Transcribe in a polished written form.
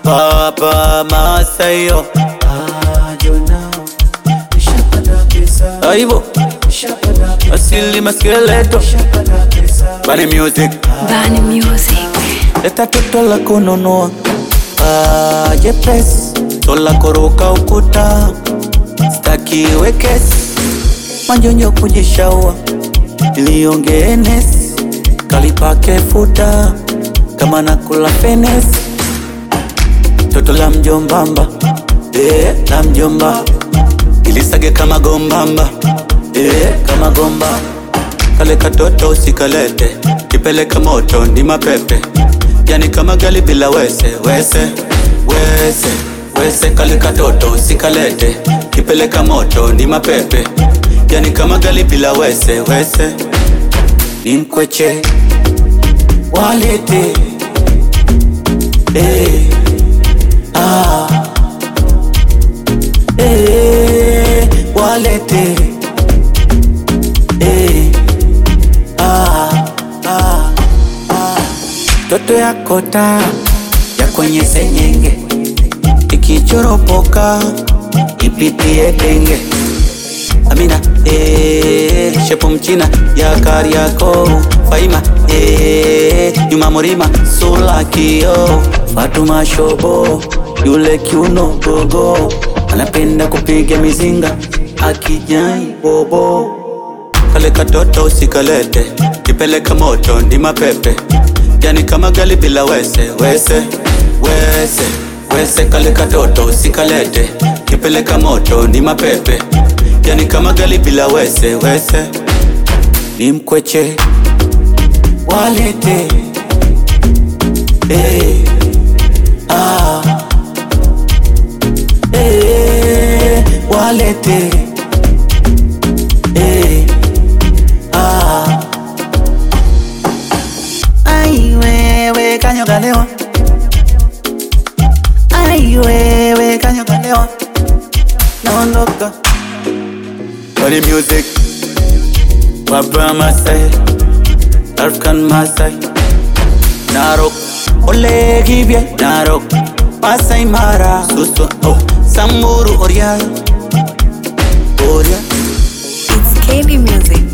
Papa Masayo Aibo Asili maskeleto Bani music Bani music. Leta toto la kunonoa Jepes Tola koroka ukuta Staki wekes Manjonyo kujishaua Ilionge enes Kalipake futa Kama nakula fenes Toto la mjombamba la mjomba Ilisage kama gombamba kama gomba Kale katoto usikalete Kipeleka moto ni mapepe Yani kama gali bila wese Kale katoto usikalete Kipeleka moto ni mapepe Yani kama gali bila wese Ni mkweche Walete Walete Toto ya kota ya kwenye senyenge Ikichoropoka ipitie denge Amina shepu mchina ya kari yako Faima nyuma murima sula kio Fatuma shobo yule kiuno gogo Anapenda kupiga mizinga akijai bobo Kale katoto usikalete Kipeleka moto ndi mapepe Yani kama gali bila wese Kale katoto usikalete Kipeleka moto ndi mapepe Yani kama gali bila wese Ni mkweche Walete Walete Ai wewe kanyo kalewa Ai wewe kanyo kalewa Naondoka Bani music Papa Masai African Masai Narok Ole Gibye Narok Masai Mara Suso Samburu Oria It's KB Music.